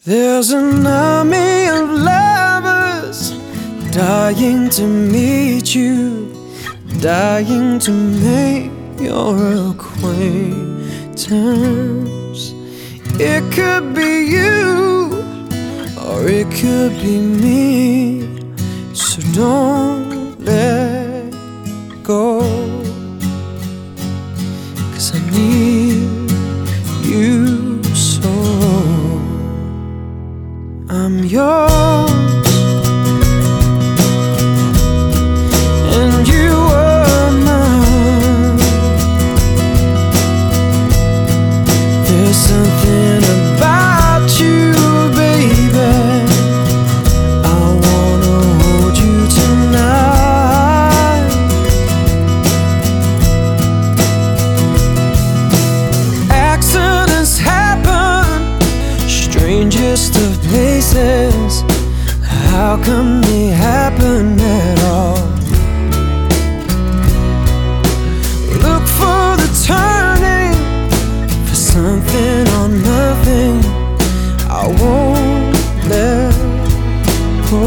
There's an army of lovers dying to meet you, dying to make your acquaintance. It could be you, or it could be me, so don't let go, 'cause I need you so. I'm yours, and you are mine. There's something about you, baby, I wanna hold you tonight. Accidents happen, strangest of places. How come they happen at all? Look for the turning, for something or nothing. I won't let go,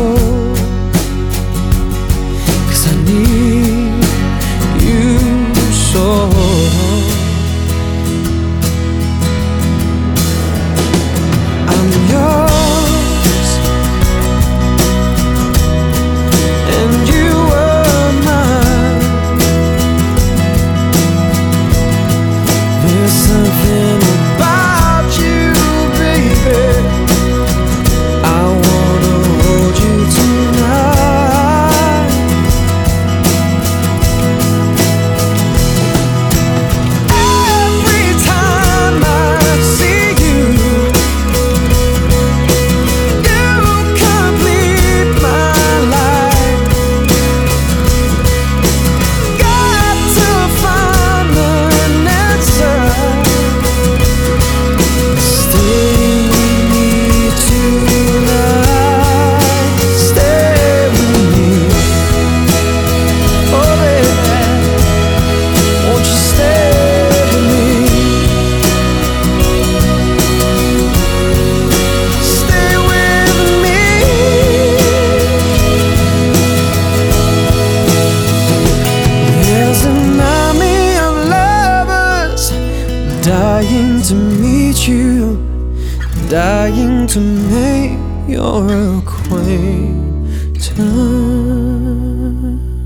'cause I need you so. I'm yours, and you are mine. There's something about you, baby, I wanna hold you tonight. Every time I see you, you complete my life. Got to find an answer. Stay with me tonight. Stay with me. Oh baby, won't you stay with me? Stay with me. There's an army of lovers dying to meet you, dying to make your acquaintance.